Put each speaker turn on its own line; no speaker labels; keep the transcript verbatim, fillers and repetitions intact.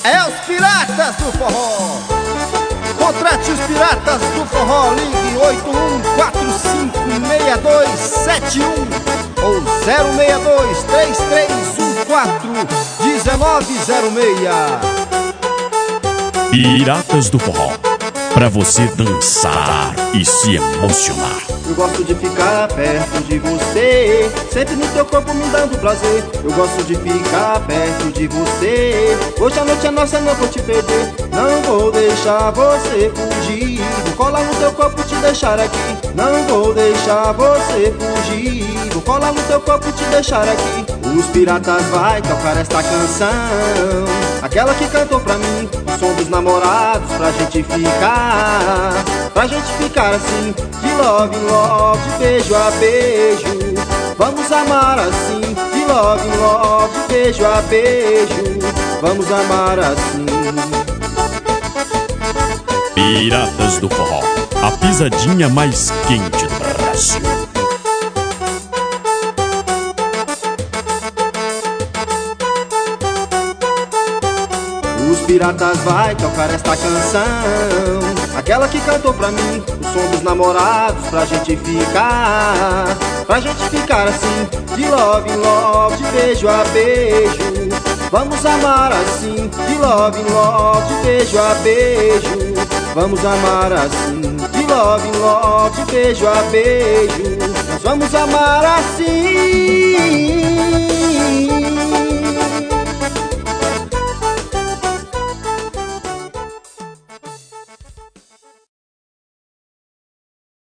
É os Piratas do Forró. Contrate os Piratas do Forró. Ligue oito um quatro cinco seis dois sete um ou zero seis dois três três um quatro um nove zero seis.
Piratas do Forró, pra você dançar e se emocionar.
Eu gosto de ficar perto de você, sempre no teu corpo me dando prazer. Eu gosto de ficar perto de você, hoje a noite é nossa, não vou te perder. Não vou deixar você fugir, vou colar no teu corpo e te deixar aqui. Não vou deixar você fugir, vou colar no teu corpo e te deixar aqui. Os Piratas vai tocar esta canção, aquela que cantou pra mim, o som dos namorados, pra gente ficar, pra gente ficar assim, de love em love, de beijo a beijo. Vamos amar assim, de love em love, de beijo a beijo. Vamos amar assim.
Piratas do Forró, a pisadinha mais quente do Brasil.
Os Piratas vai tocar esta canção, aquela que cantou pra mim, o som dos namorados, pra gente ficar, pra gente ficar assim, de love em love, de beijo a beijo. Vamos amar assim, de love em love, de beijo a beijo. Vamos amar assim, de love em love, de beijo a beijo. Nós vamos amar assim.